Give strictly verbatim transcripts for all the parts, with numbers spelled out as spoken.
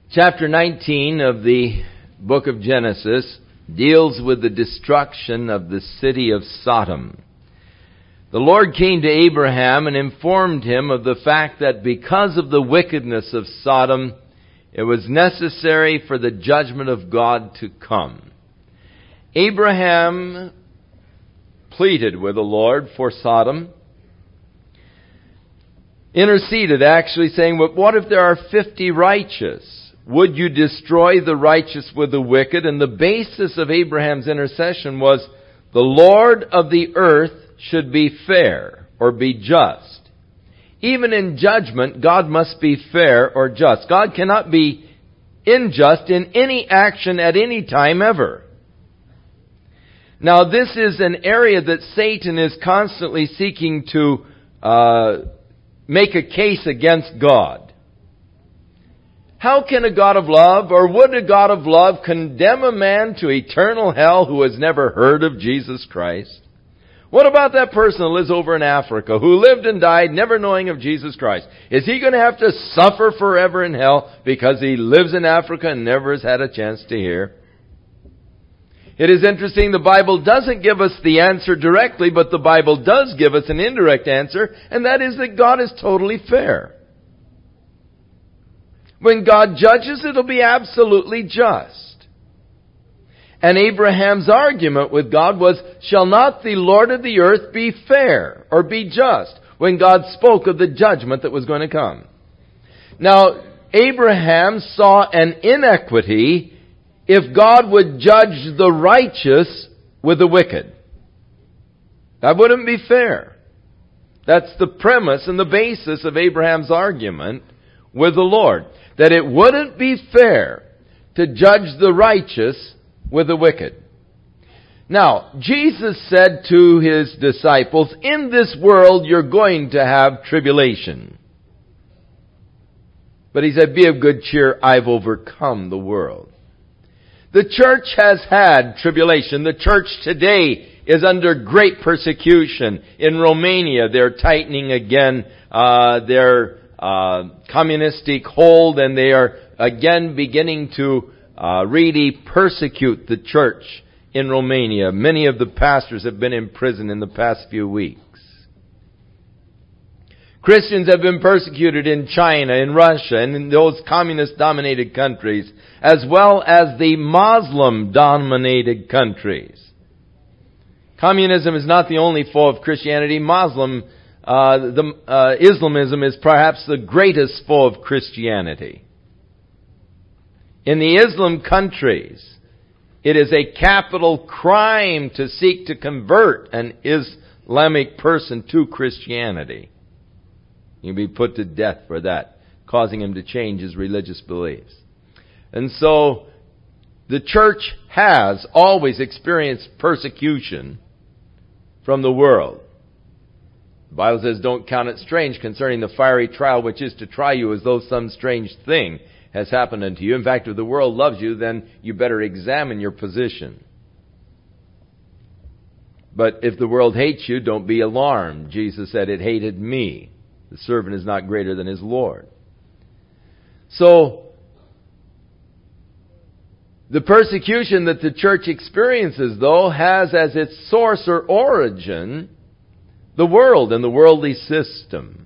Chapter nineteen of the book of Genesis deals with the destruction of the city of Sodom. The Lord came to Abraham and informed him of the fact that because of the wickedness of Sodom, it was necessary for the judgment of God to come. Abraham pleaded with the Lord for Sodom, interceded actually, saying, "But what if there are fifty righteous? Would you destroy the righteous with the wicked?" And the basis of Abraham's intercession was the Lord of the earth should be fair or be just. Even in judgment, God must be fair or just. God cannot be unjust in any action at any time ever. Now, this is an area that Satan is constantly seeking to uh, make a case against God. How can a God of love, or would a God of love, condemn a man to eternal hell who has never heard of Jesus Christ? What about that person who lives over in Africa, who lived and died never knowing of Jesus Christ? Is he going to have to suffer forever in hell because he lives in Africa and never has had a chance to hear? It is interesting, the Bible doesn't give us the answer directly, but the Bible does give us an indirect answer, and that is that God is totally fair. When God judges, it'll be absolutely just. And Abraham's argument with God was, "Shall not the Lord of the earth be fair or be just?" when God spoke of the judgment that was going to come. Now, Abraham saw an inequity if God would judge the righteous with the wicked. That wouldn't be fair. That's the premise and the basis of Abraham's argument with the Lord. That it wouldn't be fair to judge the righteous with the wicked. Now, Jesus said to His disciples, "In this world you're going to have tribulation." But He said, "Be of good cheer, I've overcome the world." The church has had tribulation. The church today is under great persecution. In Romania, they're tightening again uh, their uh, communistic hold, and they are again beginning to uh, really persecute the church in Romania. Many of the pastors have been in prison in the past few weeks. Christians have been persecuted in China, in Russia, and in those communist-dominated countries, as well as the Muslim-dominated countries. Communism is not the only foe of Christianity. Muslim, uh, the, uh, Islamism is perhaps the greatest foe of Christianity. In the Islam countries, it is a capital crime to seek to convert an Islamic person to Christianity. You'll be put to death for that, causing him to change his religious beliefs. And so, the church has always experienced persecution from the world. The Bible says, "Don't count it strange concerning the fiery trial which is to try you as though some strange thing has happened unto you. In fact, if the world loves you, then you better examine your position. But if the world hates you, don't be alarmed." Jesus said, "It hated me. The servant is not greater than his Lord." So, the persecution that the church experiences, though, has as its source or origin the world and the worldly system.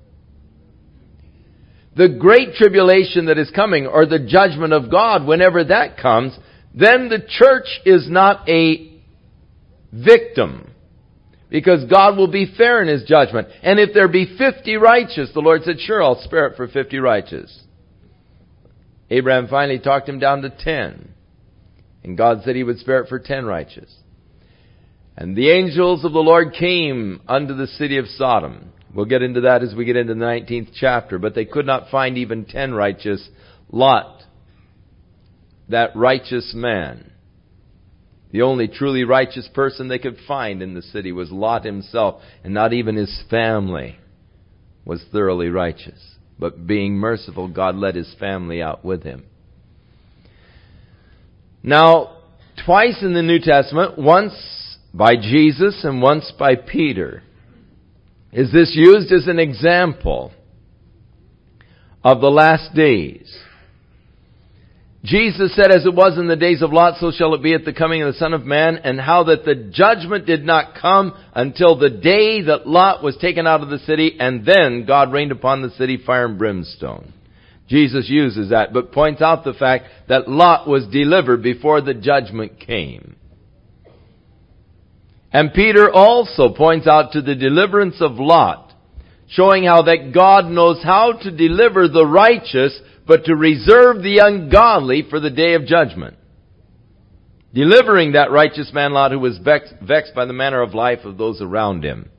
The great tribulation that is coming, or the judgment of God, whenever that comes, then the church is not a victim, because God will be fair in His judgment. And if there be fifty righteous, the Lord said, "Sure, I'll spare it for fifty righteous." Abraham finally talked him down to ten. And God said He would spare it for ten righteous. And the angels of the Lord came unto the city of Sodom. We'll get into that as we get into the nineteenth chapter. But they could not find even ten righteous. Lot, that righteous man, the only truly righteous person they could find in the city, was Lot himself. And not even his family was thoroughly righteous. But being merciful, God led his family out with him. Now, twice in the New Testament, once by Jesus and once by Peter, is this used as an example of the last days. Jesus said, as it was in the days of Lot, so shall it be at the coming of the Son of Man, and how that the judgment did not come until the day that Lot was taken out of the city, and then God rained upon the city fire and brimstone. Jesus uses that, but points out the fact that Lot was delivered before the judgment came. And Peter also points out to the deliverance of Lot, showing how that God knows how to deliver the righteous, but to reserve the ungodly for the day of judgment. Delivering that righteous man Lot, who was vexed, vexed by the manner of life of those around him.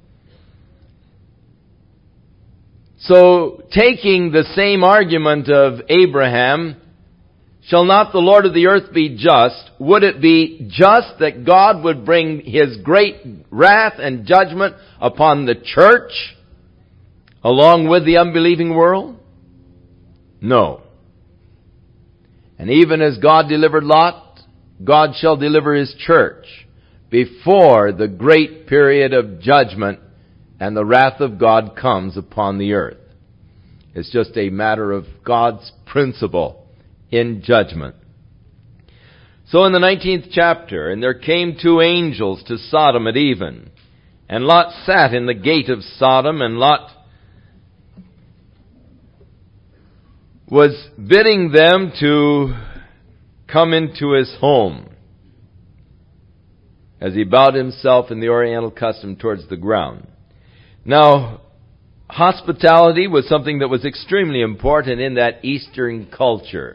So, taking the same argument of Abraham, shall not the Lord of the earth be just? Would it be just that God would bring His great wrath and judgment upon the church, along with the unbelieving world? No. And even as God delivered Lot, God shall deliver His church before the great period of judgment and the wrath of God comes upon the earth. It's just a matter of God's principle in judgment. So in the nineteenth chapter, and there came two angels to Sodom at even, and Lot sat in the gate of Sodom, and Lot was bidding them to come into his home as he bowed himself in the oriental custom towards the ground. Now, hospitality was something that was extremely important in that Eastern culture.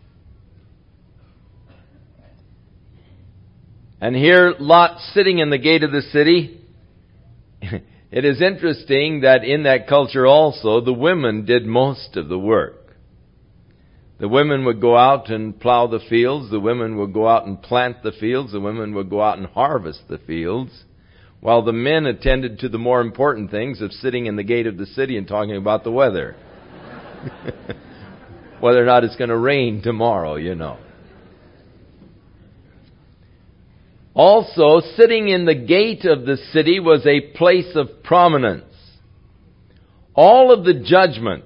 And here, Lot sitting in the gate of the city. It is interesting that in that culture also, the women did most of the work. The women would go out and plow the fields. The women would go out and plant the fields. The women would go out and harvest the fields, while the men attended to the more important things of sitting in the gate of the city and talking about the weather. Whether or not it's going to rain tomorrow, you know. Also, sitting in the gate of the city was a place of prominence. All of the judgments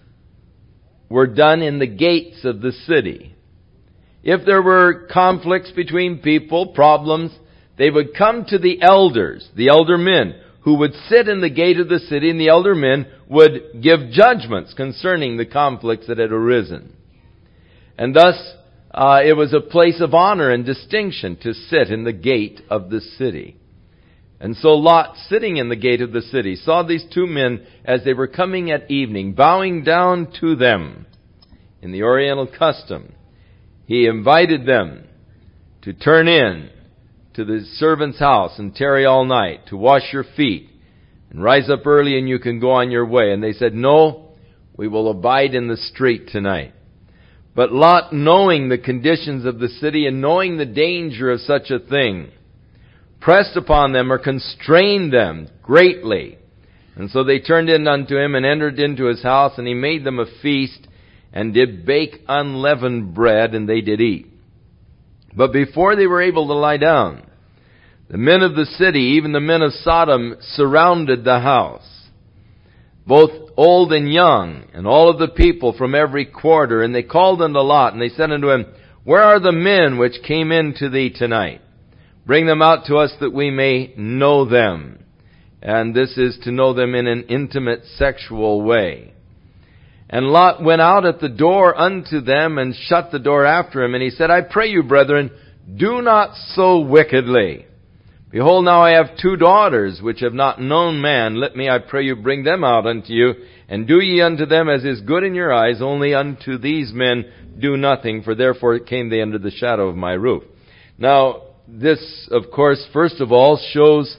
were done in the gates of the city. If there were conflicts between people, problems, they would come to the elders, the elder men, who would sit in the gate of the city, and the elder men would give judgments concerning the conflicts that had arisen. And thus, uh, it was a place of honor and distinction to sit in the gate of the city. And so Lot, sitting in the gate of the city, saw these two men as they were coming at evening, bowing down to them in the Oriental custom. He invited them to turn in to the servant's house and tarry all night, to wash your feet, and rise up early and you can go on your way. And they said, no, we will abide in the street tonight. But Lot, knowing the conditions of the city and knowing the danger of such a thing, pressed upon them or constrained them greatly. And so they turned in unto him and entered into his house, and he made them a feast and did bake unleavened bread, and they did eat. But before they were able to lie down, the men of the city, even the men of Sodom, surrounded the house, both old and young, and all of the people from every quarter. And they called unto Lot, and they said unto him, where are the men which came in to thee tonight? Bring them out to us that we may know them. And this is to know them in an intimate sexual way. And Lot went out at the door unto them and shut the door after him. And he said, I pray you, brethren, do not so wickedly. Behold, now I have two daughters which have not known man. Let me, I pray you, bring them out unto you. And do ye unto them as is good in your eyes. Only unto these men do nothing, for therefore came they under the shadow of my roof. Now, this, of course, first of all, shows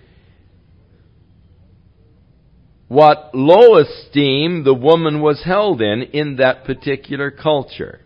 what low esteem the woman was held in in that particular culture.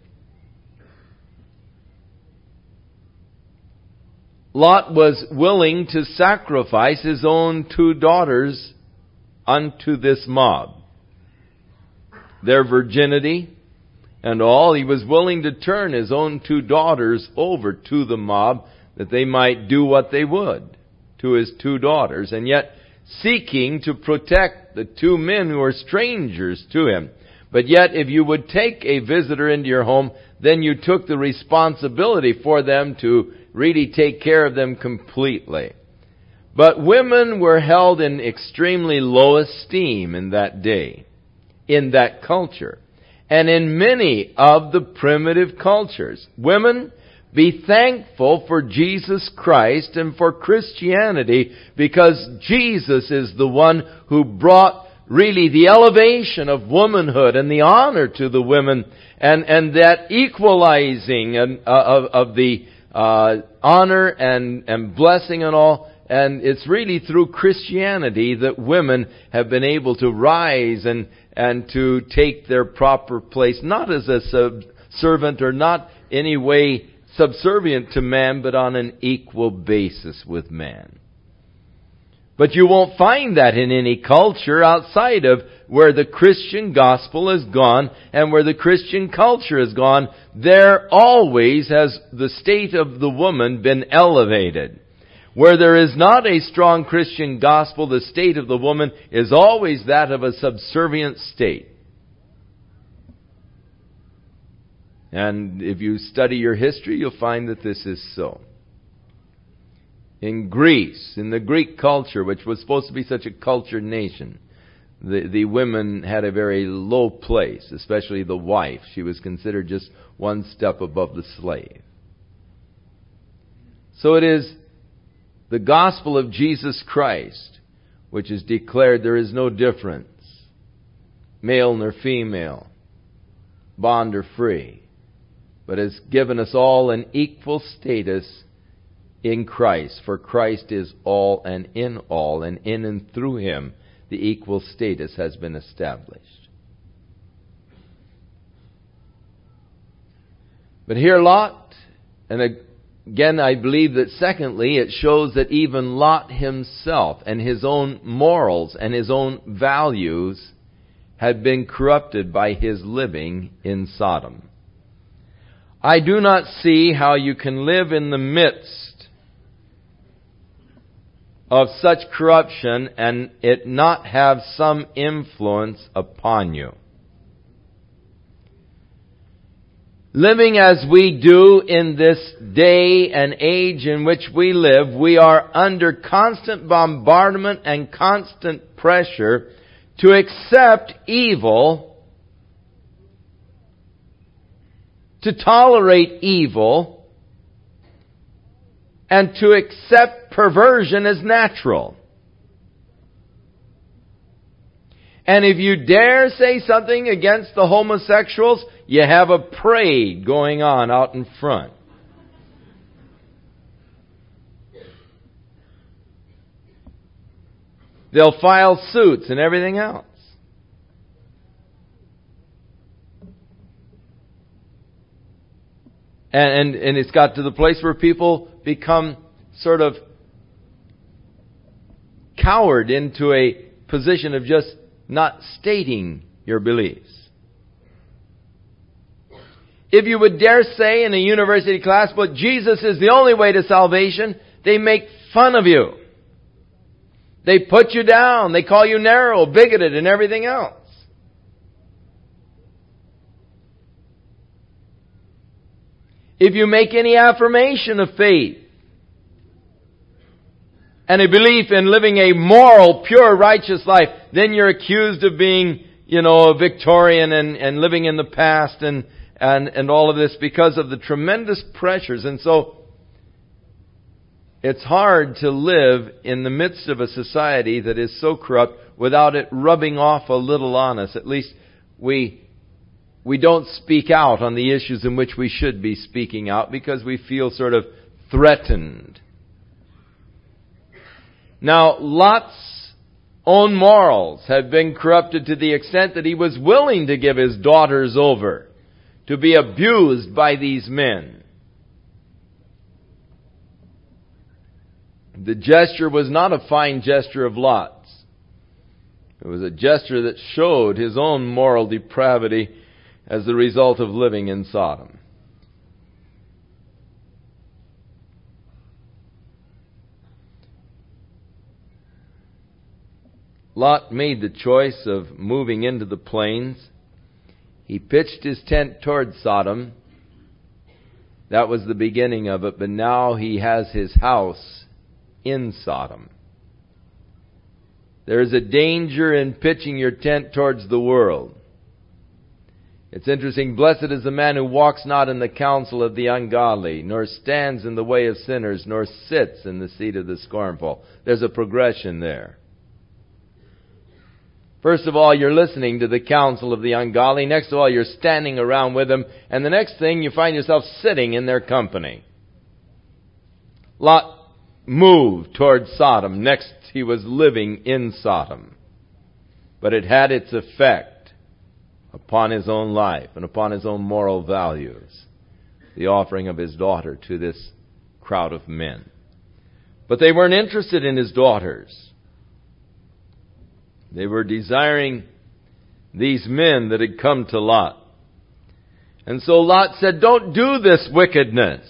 Lot was willing to sacrifice his own two daughters unto this mob. Their virginity and all, he was willing to turn his own two daughters over to the mob, that they might do what they would to his two daughters, and yet seeking to protect the two men who are strangers to him. But yet, if you would take a visitor into your home, then you took the responsibility for them to really take care of them completely. But women were held in extremely low esteem in that day, in that culture, and in many of the primitive cultures. Women, be thankful for Jesus Christ and for Christianity, because Jesus is the one who brought really the elevation of womanhood and the honor to the women, and, and that equalizing and, uh, of, of the uh, honor and, and blessing and all. And it's really through Christianity that women have been able to rise and, and to take their proper place, not as a sub- servant or not any way subservient to man, but on an equal basis with man. But you won't find that in any culture outside of where the Christian gospel has gone and where the Christian culture has gone. There always has the state of the woman been elevated. Where there is not a strong Christian gospel, the state of the woman is always that of a subservient state. And if you study your history, you'll find that this is so. In Greece, in the Greek culture, which was supposed to be such a cultured nation, the, the women had a very low place, especially the wife. She was considered just one step above the slave. So it is the gospel of Jesus Christ, which is declared there is no difference, male nor female, bond or free, but has given us all an equal status in Christ. For Christ is all and in all, and in and through Him the equal status has been established. But here Lot, and a Again, I believe that secondly, it shows that even Lot himself and his own morals and his own values had been corrupted by his living in Sodom. I do not see how you can live in the midst of such corruption and it not have some influence upon you. Living as we do in this day and age in which we live, we are under constant bombardment and constant pressure to accept evil, to tolerate evil, and to accept perversion as natural. And if you dare say something against the homosexuals, you have a parade going on out in front. They'll file suits and everything else. And, and, and it's got to the place where people become sort of cowered into a position of just not stating your beliefs. If you would dare say in a university class, but Jesus is the only way to salvation, they make fun of you. They put you down. They call you narrow, bigoted, and everything else. If you make any affirmation of faith and a belief in living a moral, pure, righteous life, then you're accused of being, you know, a Victorian and, and living in the past and And, and all of this because of the tremendous pressures. And so, it's hard to live in the midst of a society that is so corrupt without it rubbing off a little on us. At least we, we don't speak out on the issues in which we should be speaking out because we feel sort of threatened. Now, Lot's own morals had been corrupted to the extent that he was willing to give his daughters over to be abused by these men. The gesture was not a fine gesture of Lot's. It was a gesture that showed his own moral depravity as the result of living in Sodom. Lot made the choice of moving into the plains. He pitched his tent toward Sodom. That was the beginning of it, but now he has his house in Sodom. There is a danger in pitching your tent towards the world. It's interesting, blessed is the man who walks not in the counsel of the ungodly, nor stands in the way of sinners, nor sits in the seat of the scornful. There's a progression there. First of all, you're listening to the counsel of the ungodly. Next of all, you're standing around with them. And the next thing, you find yourself sitting in their company. Lot moved toward Sodom. Next, he was living in Sodom. But it had its effect upon his own life and upon his own moral values, the offering of his daughter to this crowd of men. But they weren't interested in his daughters. They were desiring these men that had come to Lot. And so Lot said, don't do this wickedness.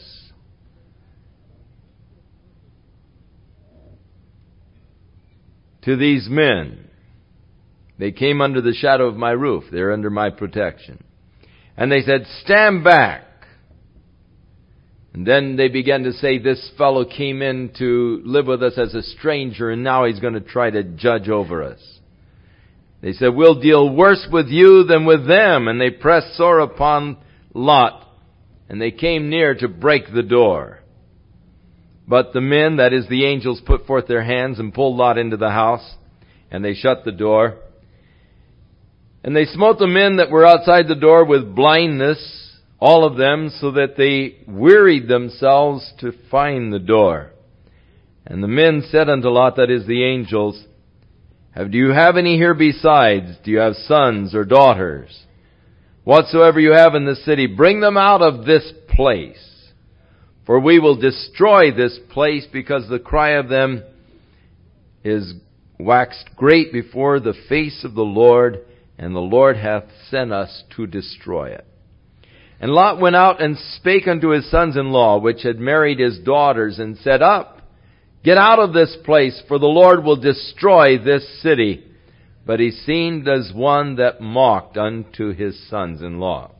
To these men. They came under the shadow of my roof. They're under my protection. And they said, stand back. And then they began to say, this fellow came in to live with us as a stranger, and now he's going to try to judge over us. They said, we'll deal worse with you than with them. And they pressed sore upon Lot, and they came near to break the door. But the men, that is the angels, put forth their hands and pulled Lot into the house, and they shut the door. And they smote the men that were outside the door with blindness, all of them, so that they wearied themselves to find the door. And the men said unto Lot, that is the angels, have, do you have any here besides? Do you have sons or daughters? Whatsoever you have in the city, bring them out of this place. For we will destroy this place, because the cry of them is waxed great before the face of the Lord, and the Lord hath sent us to destroy it. And Lot went out and spake unto his sons-in-law, which had married his daughters, and said, up, get out of this place, for the Lord will destroy this city. But he seemed as one that mocked unto his sons-in-law.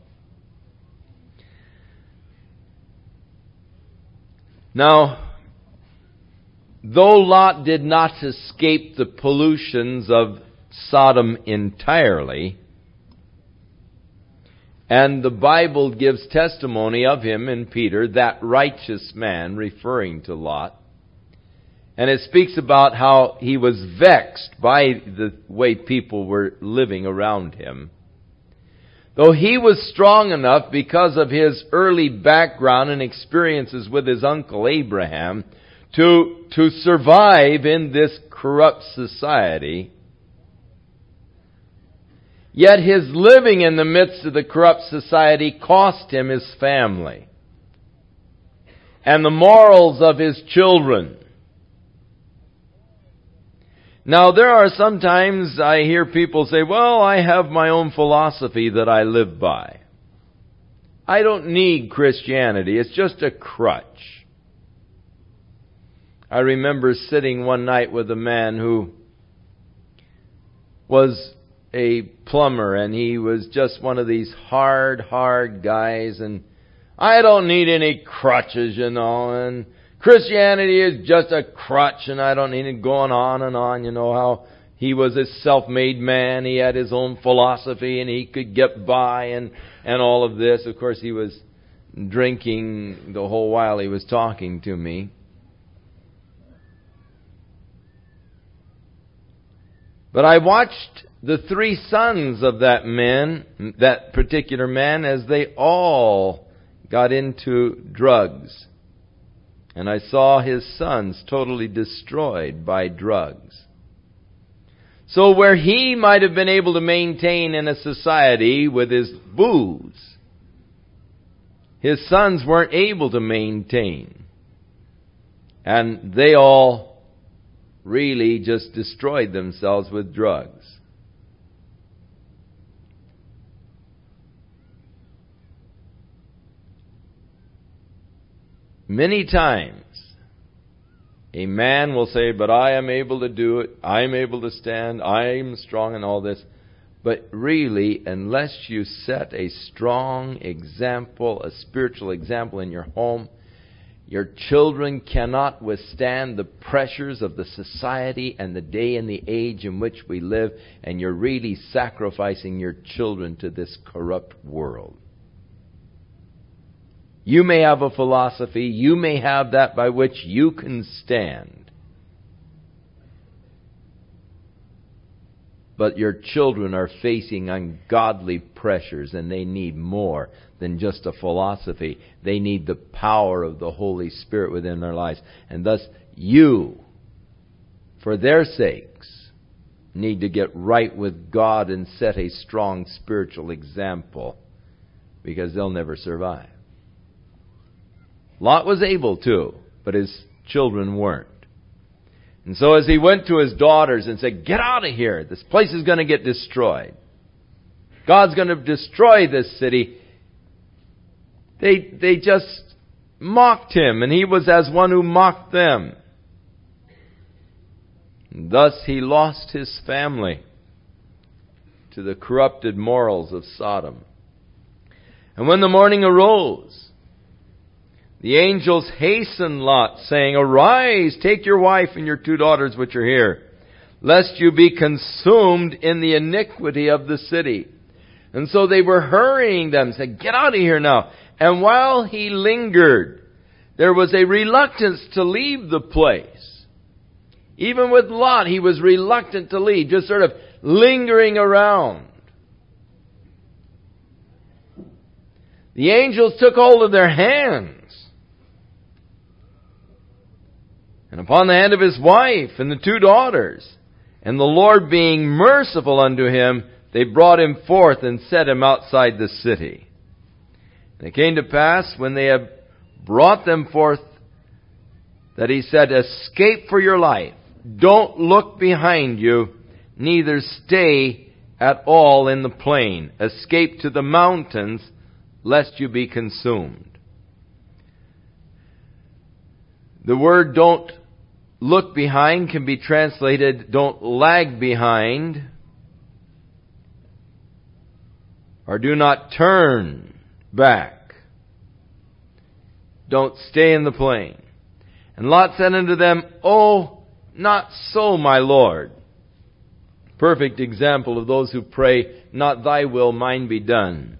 Now, though Lot did not escape the pollutions of Sodom entirely, and the Bible gives testimony of him in Peter, that righteous man, referring to Lot, and it speaks about how he was vexed by the way people were living around him. Though he was strong enough because of his early background and experiences with his uncle Abraham to, to survive in this corrupt society, yet his living in the midst of the corrupt society cost him his family and the morals of his children. Now, there are sometimes I hear people say, well, I have my own philosophy that I live by. I don't need Christianity. It's just a crutch. I remember sitting one night with a man who was a plumber, and he was just one of these hard, hard guys, and I don't need any crutches, you know, and Christianity is just a crutch, and I don't need it, going on and on. You know how he was a self-made man. He had his own philosophy, and he could get by, and, and all of this. Of course, he was drinking the whole while he was talking to me. But I watched the three sons of that man, that particular man, as they all got into drugs. And I saw his sons totally destroyed by drugs. So where he might have been able to maintain in a society with his booze, his sons weren't able to maintain. And they all really just destroyed themselves with drugs. Many times, a man will say, but I am able to do it, I am able to stand, I am strong and all this. But really, unless you set a strong example, a spiritual example in your home, your children cannot withstand the pressures of the society and the day and the age in which we live, and you're really sacrificing your children to this corrupt world. You may have a philosophy, you may have that by which you can stand, but your children are facing ungodly pressures, and they need more than just a philosophy. They need the power of the Holy Spirit within their lives. And thus, you, for their sakes, need to get right with God and set a strong spiritual example, because they'll never survive. Lot was able to, but his children weren't. And so as he went to his daughters and said, "Get out of here. This place is going to get destroyed. God's going to destroy this city," They they just mocked him, and he was as one who mocked them. And thus he lost his family to the corrupted morals of Sodom. And when the morning arose, the angels hastened Lot, saying, "Arise, take your wife and your two daughters which are here, lest you be consumed in the iniquity of the city." And so they were hurrying them, said, "Get out of here now." And while he lingered, there was a reluctance to leave the place. Even with Lot, he was reluctant to leave, just sort of lingering around. The angels took hold of their hands, and upon the hand of his wife and the two daughters, and the Lord being merciful unto him, they brought him forth and set him outside the city. And it came to pass, when they had brought them forth, that he said, "Escape for your life. Don't look behind you, neither stay at all in the plain. Escape to the mountains, lest you be consumed." The word "don't look behind" can be translated "don't lag behind," or "do not turn back. Don't stay in the plain." And Lot said unto them, "Oh, not so, my Lord." Perfect example of those who pray, "Not thy will, mine be done."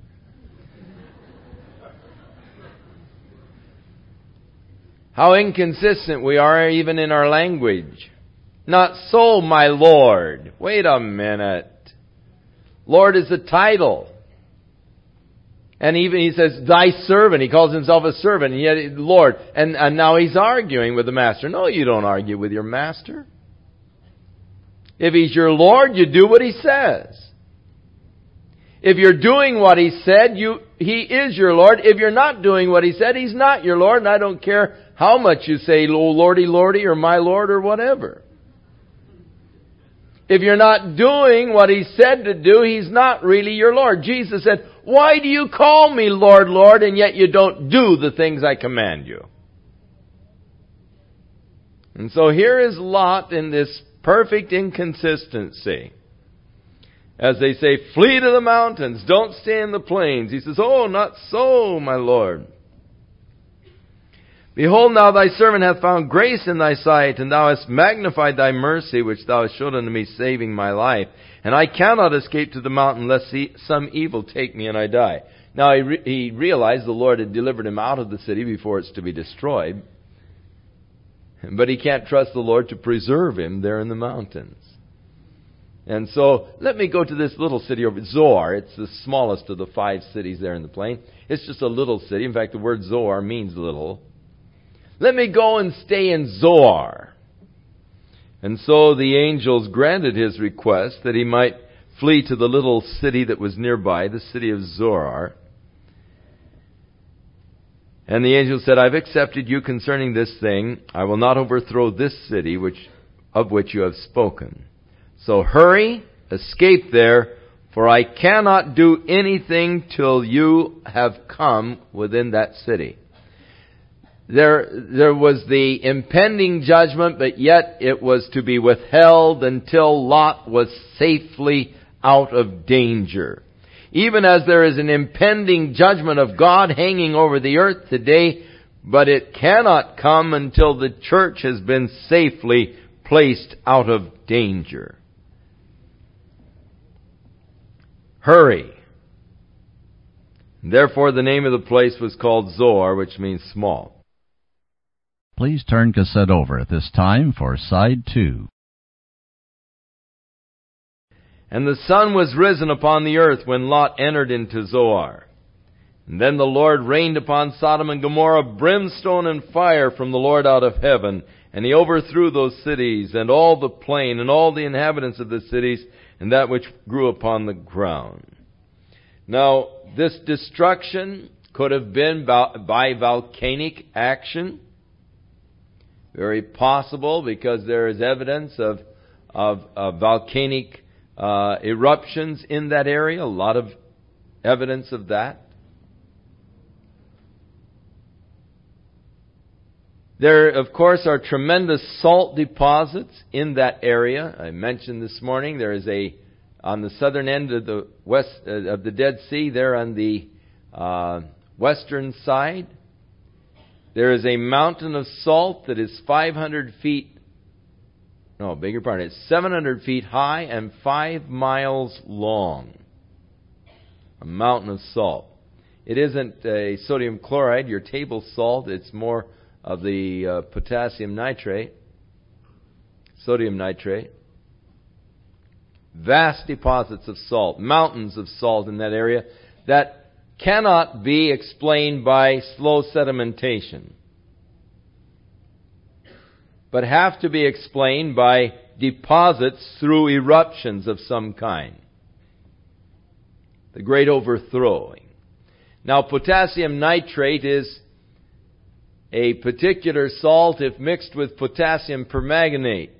How inconsistent we are even in our language. "Not so, my Lord." Wait a minute. Lord is a title. And even he says, "Thy servant." He calls himself a servant, and yet Lord. And, and now he's arguing with the master. No, you don't argue with your master. If he's your Lord, you do what he says. If you're doing what he said, you he is your Lord. If you're not doing what he said, he's not your Lord. And I don't care how much you say, "Oh, Lordy, Lordy," or "My Lord," or whatever. If you're not doing what he said to do, he's not really your Lord. Jesus said, "Why do you call me Lord, Lord, and yet you don't do the things I command you?" And so here is Lot in this perfect inconsistency. As they say, "Flee to the mountains, don't stay in the plains." He says, "Oh, not so, my Lord. Behold, now thy servant hath found grace in thy sight, and thou hast magnified thy mercy, which thou hast showed unto me, saving my life. And I cannot escape to the mountain, lest some evil take me and I die." Now he, re- he realized the Lord had delivered him out of the city before it's to be destroyed. But he can't trust the Lord to preserve him there in the mountains. And so, let me go to this little city over Zoar. It's the smallest of the five cities there in the plain. It's just a little city. In fact, the word Zoar means little. Let me go and stay in Zoar. And so the angels granted his request that he might flee to the little city that was nearby, the city of Zoar. And the angel said, "I've accepted you concerning this thing. I will not overthrow this city which of which you have spoken. So hurry, escape there, for I cannot do anything till you have come within that city." There, there was the impending judgment, but yet it was to be withheld until Lot was safely out of danger. Even as there is an impending judgment of God hanging over the earth today, but it cannot come until the church has been safely placed out of danger. Hurry. Therefore the name of the place was called Zoar, which means small. Please turn cassette over at this time for side two. And the sun was risen upon the earth when Lot entered into Zoar. And then the Lord rained upon Sodom and Gomorrah brimstone and fire from the Lord out of heaven. And he overthrew those cities, and all the plain, and all the inhabitants of the cities, and that which grew upon the ground. Now, this destruction could have been by volcanic action. Very possible, because there is evidence of, of, of volcanic uh, eruptions in that area. A lot of evidence of that. There, of course, are tremendous salt deposits in that area. I mentioned this morning there is a, on the southern end of the west uh, of the Dead Sea, there on the uh, western side, there is a mountain of salt that is five hundred feet, no, beg your pardon, it's seven hundred feet high and five miles long. A mountain of salt. It isn't a sodium chloride, your table salt, it's more of the uh, potassium nitrate, sodium nitrate. Vast deposits of salt, mountains of salt in that area that cannot be explained by slow sedimentation, but have to be explained by deposits through eruptions of some kind. The great overthrowing. Now, potassium nitrate is a particular salt if mixed with potassium permanganate.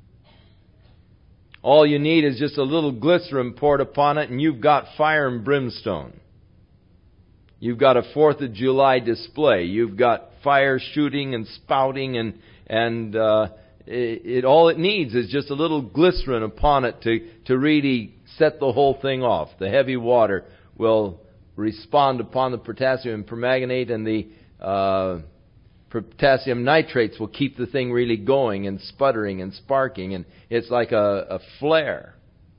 All you need is just a little glycerin poured upon it, and you've got fire and brimstone. You've got a Fourth of July display. You've got fire shooting and spouting, and and uh, it, it all it needs is just a little glycerin upon it to to really set the whole thing off. The heavy water will respond upon the potassium permanganate, and the uh, potassium nitrates will keep the thing really going and sputtering and sparking, and it's like a, a flare.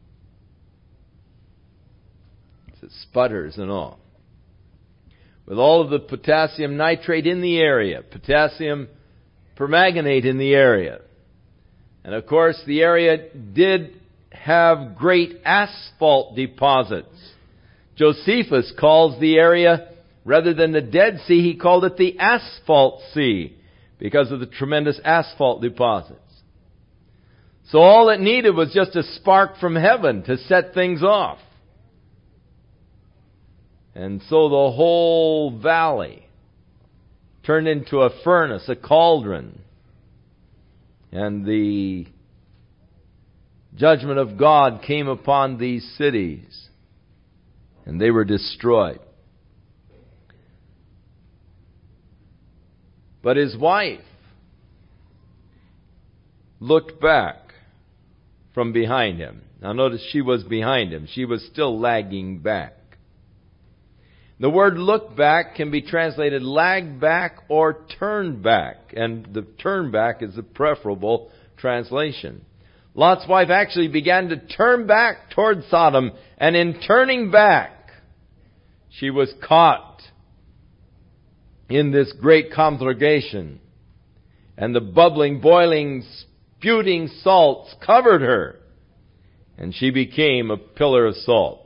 It sputters and all. With all of the potassium nitrate in the area, potassium permanganate in the area. And of course, the area did have great asphalt deposits. Josephus calls the area, rather than the Dead Sea, he called it the Asphalt Sea, because of the tremendous asphalt deposits. So all it needed was just a spark from heaven to set things off. And so the whole valley turned into a furnace, a cauldron. And the judgment of God came upon these cities, and they were destroyed. But his wife looked back from behind him. Now notice, she was behind him. She was still lagging back. The word look back can be translated lag back or turn back. And the turn back is the preferable translation. Lot's wife actually began to turn back toward Sodom. And in turning back, she was caught in this great conflagration, and the bubbling, boiling, spewing salts covered her, and she became a pillar of salt.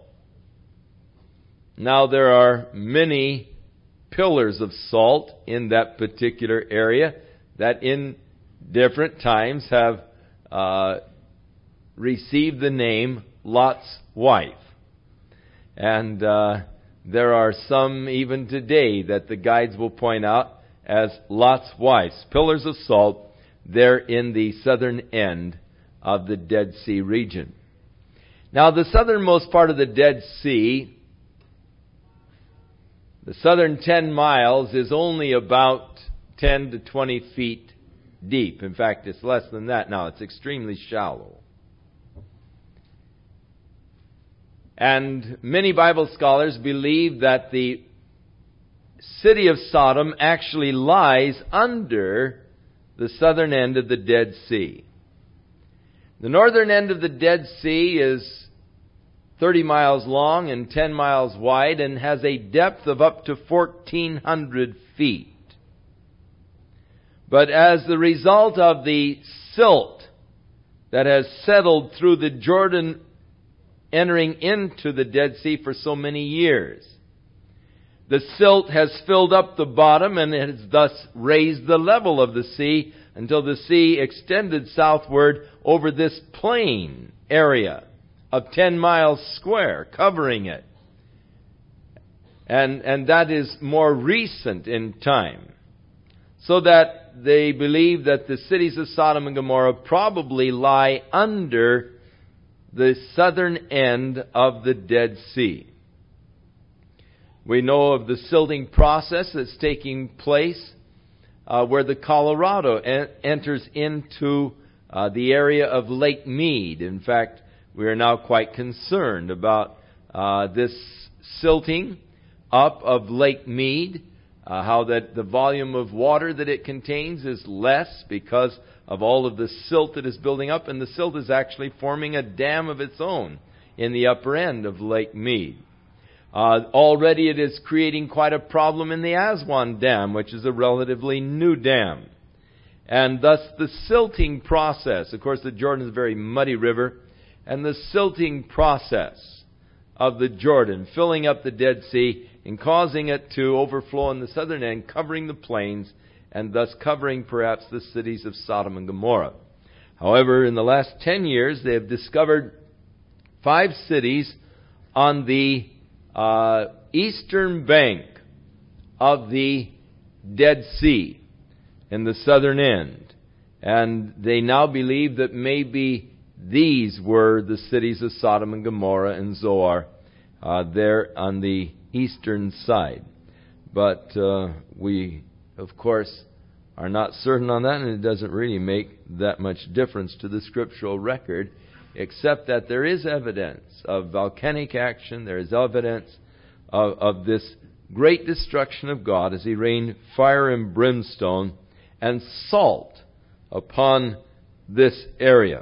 Now there are many pillars of salt in that particular area that in different times have uh, received the name Lot's wife. And uh, there are some even today that the guides will point out as Lot's wives, pillars of salt, there in the southern end of the Dead Sea region. Now the southernmost part of the Dead Sea, the southern ten miles, is only about ten to twenty feet deep. In fact, it's less than that now. It's extremely shallow. And many Bible scholars believe that the city of Sodom actually lies under the southern end of the Dead Sea. The northern end of the Dead Sea is thirty miles long and ten miles wide and has a depth of up to fourteen hundred feet. But as the result of the silt that has settled through the Jordan entering into the Dead Sea for so many years, the silt has filled up the bottom and has thus raised the level of the sea until the sea extended southward over this plain area of ten miles square, covering it. And, and that is more recent in time. So that they believe that the cities of Sodom and Gomorrah probably lie under the southern end of the Dead Sea. We know of the silting process that's taking place uh, where the Colorado en- enters into uh, the area of Lake Mead. In fact, we are now quite concerned about uh, this silting up of Lake Mead, uh, how that the volume of water that it contains is less because of all of the silt that is building up, and the silt is actually forming a dam of its own in the upper end of Lake Mead. Uh, already it is creating quite a problem in the Aswan Dam, which is a relatively new dam. And thus the silting process, of course the Jordan is a very muddy river, and the silting process of the Jordan, filling up the Dead Sea and causing it to overflow on the southern end, covering the plains, and thus covering perhaps the cities of Sodom and Gomorrah. However, in the last ten years, they have discovered five cities on the uh, eastern bank of the Dead Sea in the southern end. And they now believe that maybe these were the cities of Sodom and Gomorrah and Zoar, uh, there on the eastern side. But uh, we, of course, are not certain on that, and it doesn't really make that much difference to the scriptural record, except that there is evidence of volcanic action, there is evidence of, of this great destruction of God as He rained fire and brimstone and salt upon this area.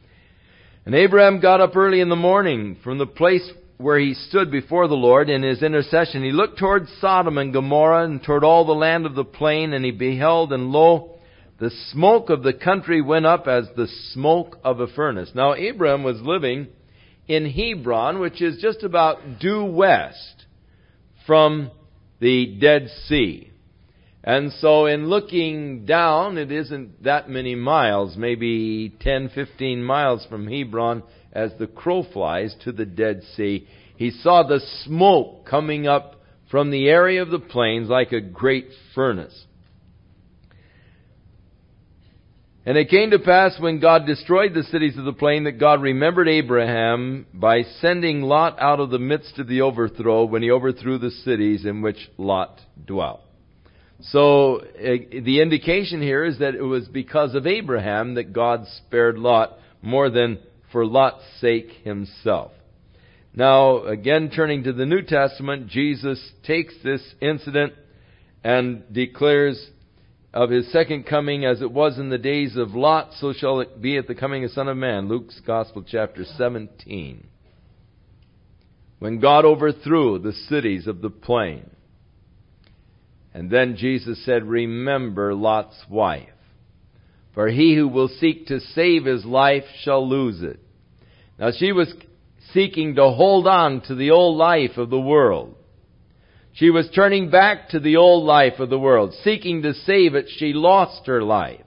And Abraham got up early in the morning from the place where he stood before the Lord in his intercession. He looked toward Sodom and Gomorrah and toward all the land of the plain, and he beheld, and lo, the smoke of the country went up as the smoke of a furnace. Now Abraham was living in Hebron, which is just about due west from the Dead Sea. And so in looking down, it isn't that many miles, maybe ten, fifteen miles from Hebron as the crow flies to the Dead Sea. He saw the smoke coming up from the area of the plains like a great furnace. And it came to pass when God destroyed the cities of the plain that God remembered Abraham by sending Lot out of the midst of the overthrow when He overthrew the cities in which Lot dwelt. So uh, the indication here is that it was because of Abraham that God spared Lot more than for Lot's sake himself. Now, again, turning to the New Testament, Jesus takes this incident and declares of His second coming, as it was in the days of Lot, so shall it be at the coming of the Son of Man. Luke's Gospel, chapter seventeen. When God overthrew the cities of the plain. And then Jesus said, remember Lot's wife. For he who will seek to save his life shall lose it. Now she was seeking to hold on to the old life of the world. She was turning back to the old life of the world. Seeking to save it, she lost her life.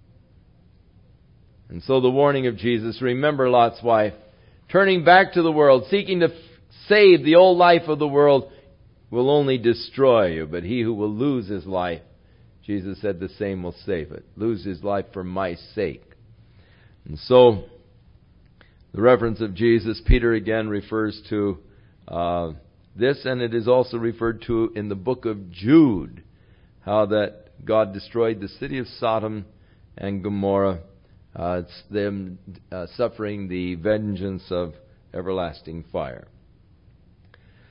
And so the warning of Jesus, remember Lot's wife, turning back to the world, seeking to f- save the old life of the world, will only destroy you. But he who will lose his life, Jesus said, the same will save it. Lose his life for my sake. And so, the reference of Jesus, Peter again refers to uh, this, and it is also referred to in the book of Jude, how that God destroyed the city of Sodom and Gomorrah, uh, it's them uh, suffering the vengeance of everlasting fire.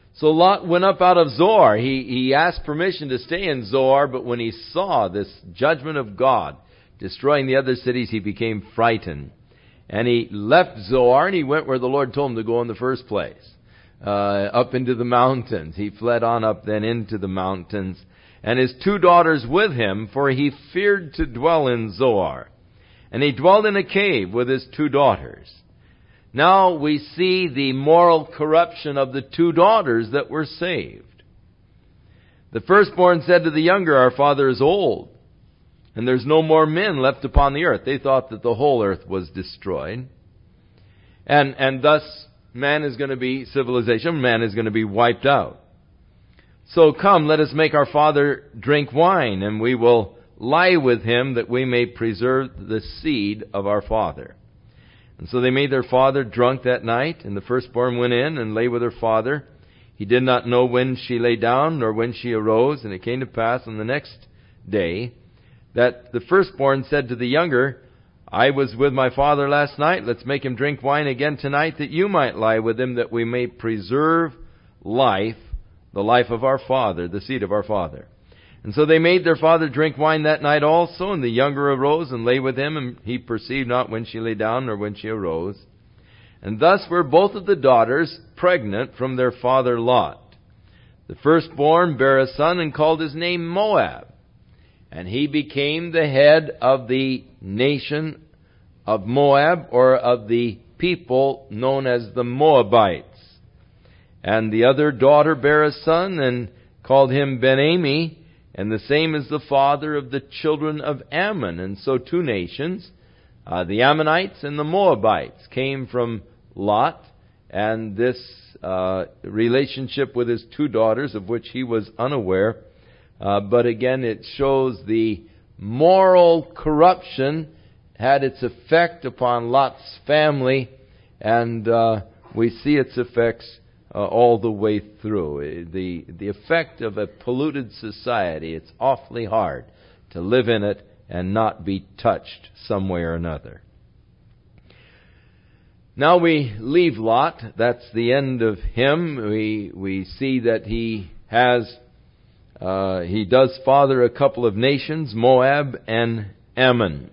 So Lot went up out of Zoar. He, he asked permission to stay in Zoar, but when he saw this judgment of God destroying the other cities, he became frightened. And he left Zoar and he went where the Lord told him to go in the first place, uh, up into the mountains. He fled on up then into the mountains, and his two daughters with him, for he feared to dwell in Zoar. And he dwelt in a cave with his two daughters. Now we see the moral corruption of the two daughters that were saved. The firstborn said to the younger, "Our father is old, and there's no more men left upon the earth." They thought that the whole earth was destroyed. And, and thus man is going to be, civilization, man is going to be wiped out. "So come, let us make our father drink wine, and we will lie with him that we may preserve the seed of our father." And so they made their father drunk that night, and the firstborn went in and lay with her father. He did not know when she lay down nor when she arose. And it came to pass on the next day that the firstborn said to the younger, "I was with my father last night. Let's make him drink wine again tonight, that you might lie with him, that we may preserve life, the life of our father, the seed of our father." And so they made their father drink wine that night also, and the younger arose and lay with him, and he perceived not when she lay down nor when she arose. And thus were both of the daughters pregnant from their father Lot. The firstborn bare a son and called his name Moab. And he became the head of the nation of Moab, or of the people known as the Moabites. And the other daughter bare a son and called him Ben-Ami, and the same is the father of the children of Ammon. And so two nations, uh, the Ammonites and the Moabites, came from Lot, and this uh, relationship with his two daughters, of which he was unaware. Uh, but again, it shows the moral corruption had its effect upon Lot's family, and uh, we see its effects Uh, all the way through. The, the effect of a polluted society, it's awfully hard to live in it and not be touched some way or another. Now we leave Lot. That's the end of him. We, we see that he has, uh, he does father a couple of nations, Moab and Ammon.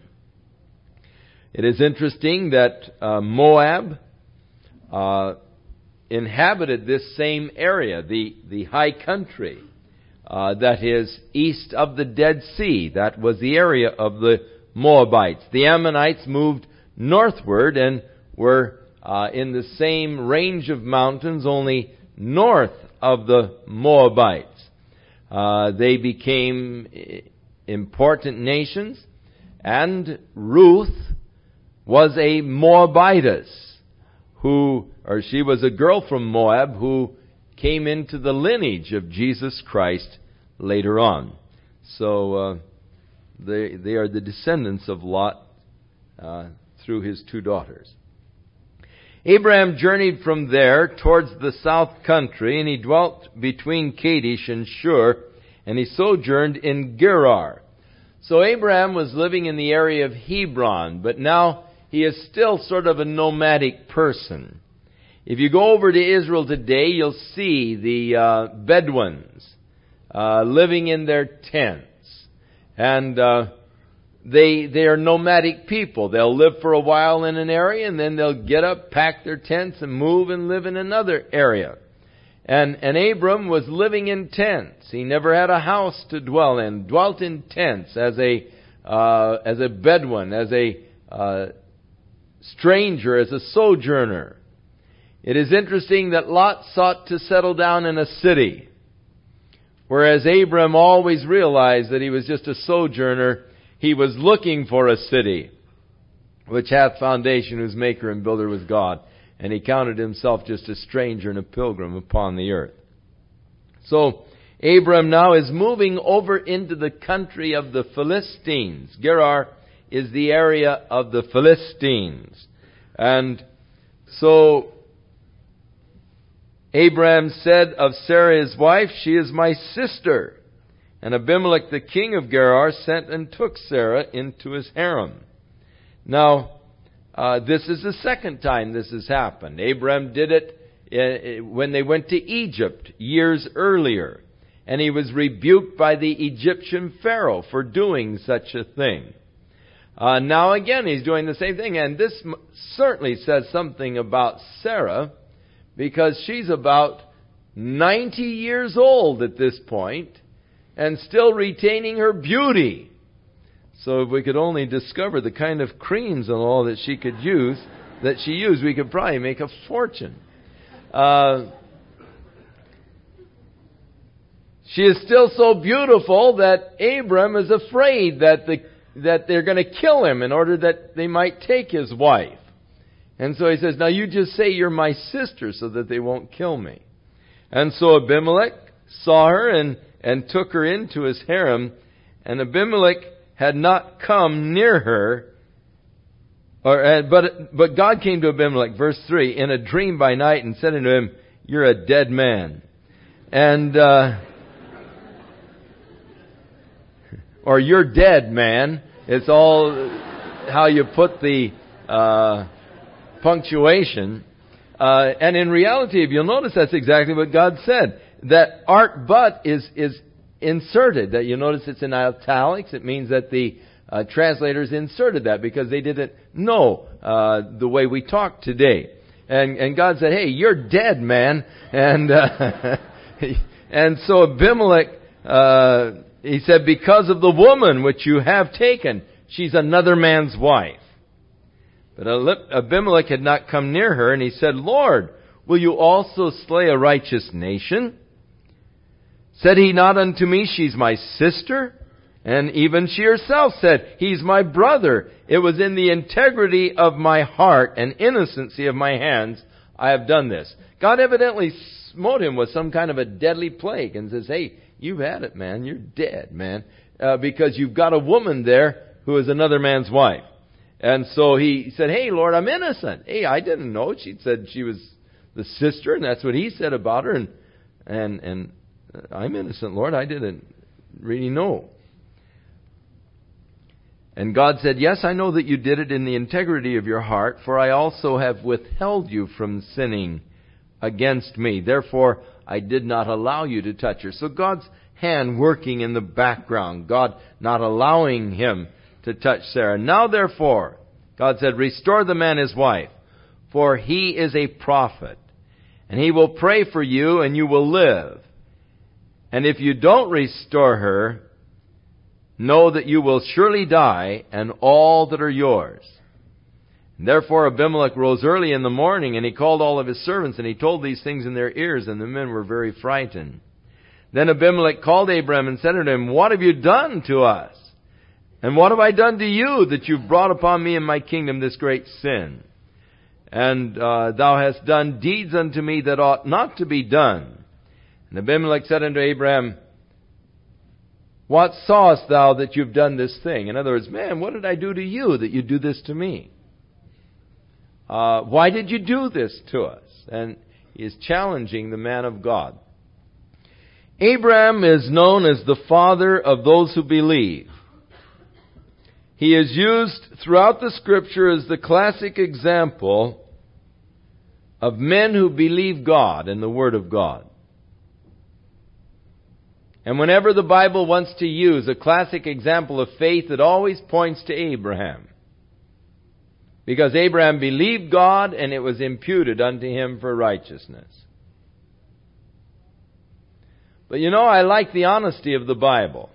It is interesting that uh, Moab, uh, inhabited this same area, the, the high country uh, that is east of the Dead Sea. That was the area of the Moabites. The Ammonites moved northward and were uh, in the same range of mountains, only north of the Moabites. Uh, they became important nations, and Ruth was a Moabitess, who, or she was a girl from Moab who came into the lineage of Jesus Christ later on. So uh, they they are the descendants of Lot uh, through his two daughters. Abraham journeyed from there towards the south country, and he dwelt between Kadesh and Shur, and he sojourned in Gerar. So Abraham was living in the area of Hebron, but now he is still sort of a nomadic person. If you go over to Israel today, you'll see the uh, Bedouins uh, living in their tents. And uh, they they are nomadic people. They'll live for a while in an area, and then they'll get up, pack their tents, and move and live in another area. And, and Abram was living in tents. He never had a house to dwell in. Dwelt in tents as a uh, as a Bedouin, as a uh, stranger, as a sojourner. It is interesting that Lot sought to settle down in a city, whereas Abram always realized that he was just a sojourner. He was looking for a city which hath foundation, whose maker and builder was God, and he counted himself just a stranger and a pilgrim upon the earth. So Abram now is moving over into the country of the Philistines. Gerar is the area of the Philistines. And so Abraham said of Sarah his wife, "She is my sister." And Abimelech the king of Gerar sent and took Sarah into his harem. Now, uh, this is the second time this has happened. Abraham did it uh, when they went to Egypt years earlier. And he was rebuked by the Egyptian Pharaoh for doing such a thing. Uh, now again, he's doing the same thing. And this m- certainly says something about Sarah, because she's about ninety years old at this point and still retaining her beauty. So if we could only discover the kind of creams and all that she could use, that she used, we could probably make a fortune. Uh, she is still so beautiful that Abram is afraid that the that they're going to kill him in order that they might take his wife. And so he says, now you just say you're my sister so that they won't kill me. And so Abimelech saw her and, and took her into his harem. And Abimelech had not come near her. Or, uh, but, but God came to Abimelech, verse three, in a dream by night and said unto him, you're a dead man. And, uh, or you're dead, man. It's all how you put the uh, punctuation. Uh, and in reality, if you'll notice, that's exactly what God said. That art but is is inserted. That you notice it's in italics. It means that the uh, translators inserted that because they didn't know uh, the way we talk today. And and God said, "Hey, you're dead, man." And uh, and so Abimelech. Uh, He said, because of the woman which you have taken, she's another man's wife. But Abimelech had not come near her, and he said, Lord, will you also slay a righteous nation? Said he not unto me, she's my sister? And even she herself said, he's my brother. It was in the integrity of my heart and innocency of my hands I have done this. God evidently smote him with some kind of a deadly plague and says, hey, you've had it, man. You're dead, man. Uh, because you've got a woman there who is another man's wife. And so he said, hey, Lord, I'm innocent. Hey, I didn't know. She said she was the sister, and that's what he said about her. And and and I'm innocent, Lord. I didn't really know. And God said, yes, I know that you did it in the integrity of your heart, for I also have withheld you from sinning against me. Therefore, I did not allow you to touch her. So God's hand working in the background. God not allowing him to touch Sarah. Now therefore, God said, restore the man his wife, for he is a prophet. And he will pray for you and you will live. And if you don't restore her, know that you will surely die and all that are yours. And therefore Abimelech rose early in the morning, and he called all of his servants, and he told these things in their ears, and the men were very frightened. Then Abimelech called Abram and said unto him, what have you done to us? And what have I done to you, that you've brought upon me and my kingdom this great sin? And uh, thou hast done deeds unto me that ought not to be done. And Abimelech said unto Abram, what sawest thou that you've done this thing? In other words, man, what did I do to you that you do this to me? Uh, why did you do this to us? And he is challenging the man of God. Abraham is known as the father of those who believe. He is used throughout the Scripture as the classic example of men who believe God and the Word of God. And whenever the Bible wants to use a classic example of faith, it always points to Abraham. Because Abraham believed God, and it was imputed unto him for righteousness. But you know, I like the honesty of the Bible.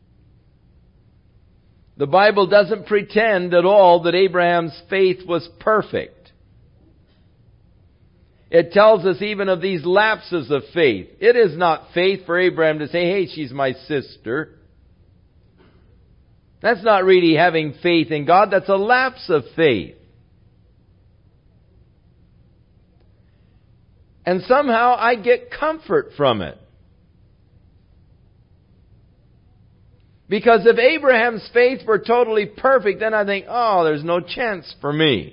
The Bible doesn't pretend at all that Abraham's faith was perfect. It tells us even of these lapses of faith. It is not faith for Abraham to say, hey, she's my sister. That's not really having faith in God. That's a lapse of faith. And somehow I get comfort from it. Because if Abraham's faith were totally perfect, then I think, oh, there's no chance for me.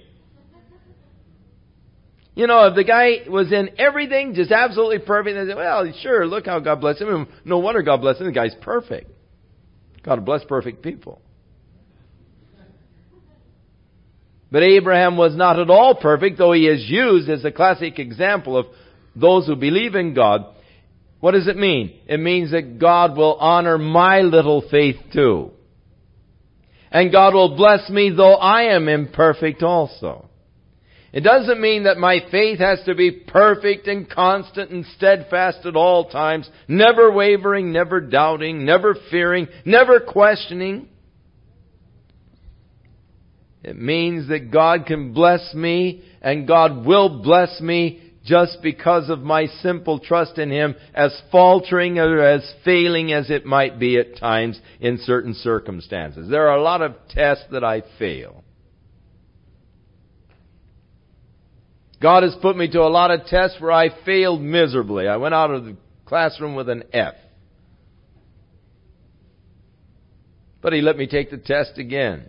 You know, if the guy was in everything just absolutely perfect, they say, well, sure, look how God blessed him. No wonder God blessed him. The guy's perfect. God bless perfect people. But Abraham was not at all perfect, though he is used as a classic example of, those who believe in God, what does it mean? It means that God will honor my little faith too. And God will bless me though I am imperfect also. It doesn't mean that my faith has to be perfect and constant and steadfast at all times, never wavering, never doubting, never fearing, never questioning. It means that God can bless me, and God will bless me just because of my simple trust in Him, as faltering or as failing as it might be at times in certain circumstances. There are a lot of tests that I fail. God has put me to a lot of tests where I failed miserably. I went out of the classroom with an F. But He let me take the test again.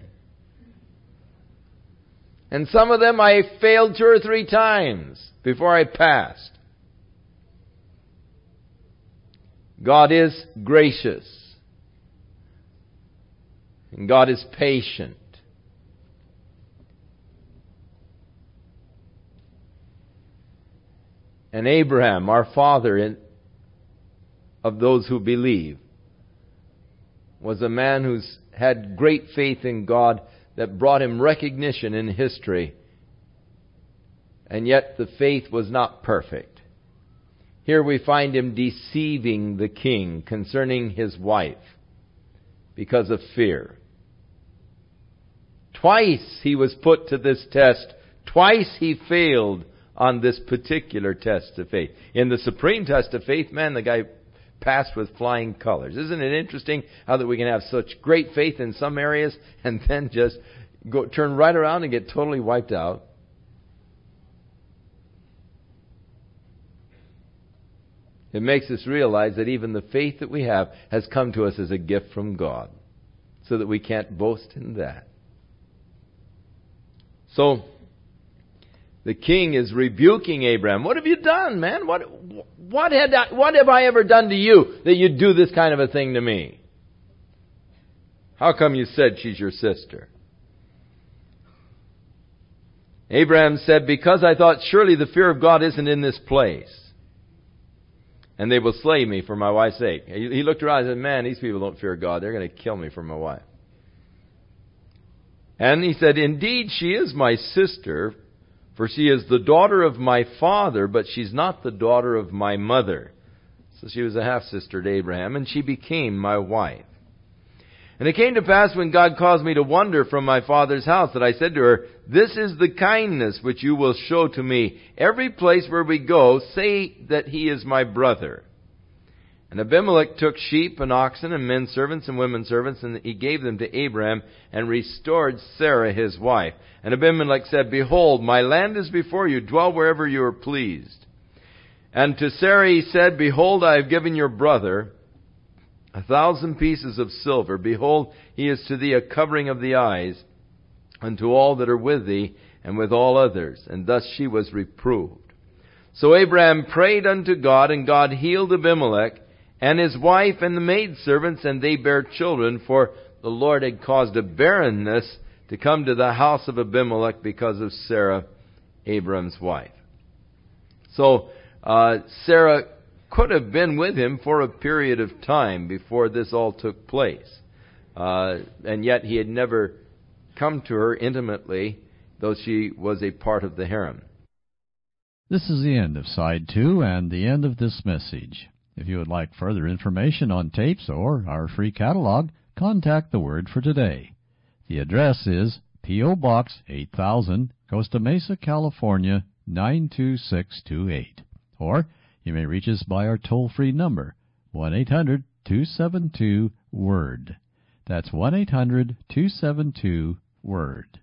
And some of them I failed two or three times before I passed. God is gracious. And God is patient. And Abraham, our father in, of those who believe, was a man who's had great faith in God that brought him recognition in history. And yet the faith was not perfect. Here we find him deceiving the king concerning his wife because of fear. Twice he was put to this test. Twice he failed on this particular test of faith. In the supreme test of faith, man, the guy passed with flying colors. Isn't it interesting how that we can have such great faith in some areas and then just go turn right around and get totally wiped out? It makes us realize that even the faith that we have has come to us as a gift from God, so that we can't boast in that. So, the king is rebuking Abraham. What have you done, man? What, what, had I, what have I ever done to you that you'd do this kind of a thing to me? How come you said she's your sister? Abraham said, because I thought surely the fear of God isn't in this place, and they will slay me for my wife's sake. He looked around and said, man, these people don't fear God. They're going to kill me for my wife. And he said, indeed, she is my sister, for she is the daughter of my father, but she's not the daughter of my mother. So she was a half-sister to Abraham, and she became my wife. And it came to pass when God caused me to wander from my father's house that I said to her, this is the kindness which you will show to me. Every place where we go, say that he is my brother. And Abimelech took sheep and oxen and men servants and women servants, and he gave them to Abraham and restored Sarah his wife. And Abimelech said, behold, my land is before you. Dwell wherever you are pleased. And to Sarah he said, behold, I have given your brother a thousand pieces of silver. Behold, he is to thee a covering of the eyes, unto all that are with thee, and with all others. And thus she was reproved. So Abraham prayed unto God, and God healed Abimelech, and his wife, and the maidservants, and they bare children, for the Lord had caused a barrenness to come to the house of Abimelech because of Sarah, Abraham's wife. So, uh, Sarah could have been with him for a period of time before this all took place. Uh, and yet he had never come to her intimately, though she was a part of the harem. This is the end of Side two and the end of this message. If you would like further information on tapes or our free catalog, contact the Word for Today. The address is P O. Box eight thousand, Costa Mesa, California, nine two six two eight. Or you may reach us by our toll-free number, one eight hundred two seven two W O R D. That's one eight hundred two seven two W O R D.